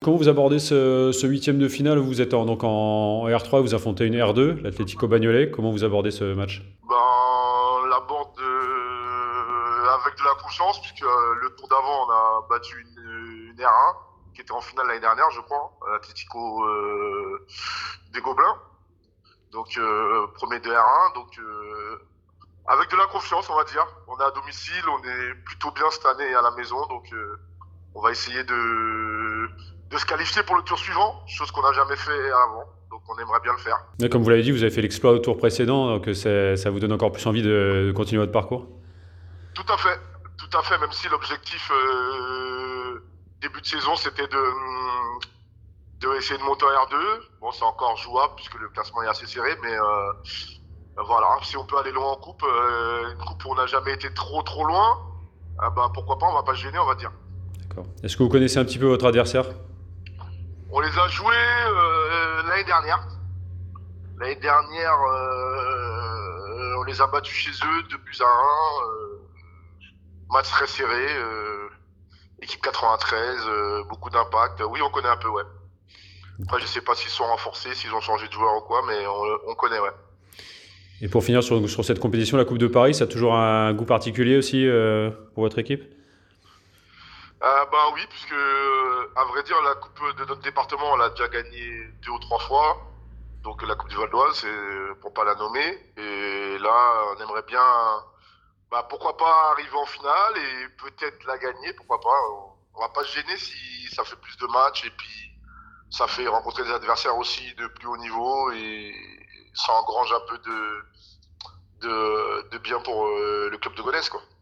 comment vous abordez ce huitième de finale où vous êtes donc en R3, vous affrontez une R2, l'Atlético Bagnolet. Comment vous abordez ce match? Ben, l'aborde avec de la confiance, puisque le tour d'avant, on a battu une R1 qui était en finale l'année dernière, je crois, à l'Atlético des Gobelins. Donc, premier de R1. Donc, avec de la confiance, on va dire. On est à domicile, on est plutôt bien cette année à la maison. Donc, on va essayer de se qualifier pour le tour suivant, chose qu'on n'a jamais fait avant. Donc, on aimerait bien le faire. Et comme vous l'avez dit, vous avez fait l'exploit au tour précédent, donc ça vous donne encore plus envie de continuer votre parcours. Tout à fait, tout à fait, même si l'objectif début de saison, c'était de essayer de monter en R2. Bon, c'est encore jouable puisque le classement est assez serré, mais voilà, si on peut aller loin en coupe, une coupe où on n'a jamais été trop loin, bah, pourquoi pas, on va pas se gêner, on va dire. D'accord. Est-ce que vous connaissez un petit peu votre adversaire? On les a joués l'année dernière. L'année dernière, on les a battus chez eux, 2 buts à 1. Match très serré, équipe 93, beaucoup d'impact. Oui, on connaît un peu, ouais. Après, je sais pas s'ils sont renforcés, s'ils ont changé de joueur ou quoi, mais on connaît, ouais. Et pour finir sur cette compétition, la Coupe de Paris, ça a toujours un goût particulier aussi pour votre équipe? Bah oui, puisque à vrai dire, la coupe de notre département, on l'a déjà gagnée 2 ou 3 fois. Donc la Coupe du Val d'Oise, c'est pour pas la nommer. Et là, on aimerait bien, bah pourquoi pas arriver en finale et peut-être la gagner, pourquoi pas. On va pas se gêner si ça fait plus de matchs et puis ça fait rencontrer des adversaires aussi de plus haut niveau et ça engrange un peu de bien pour le club de Gonesse, quoi.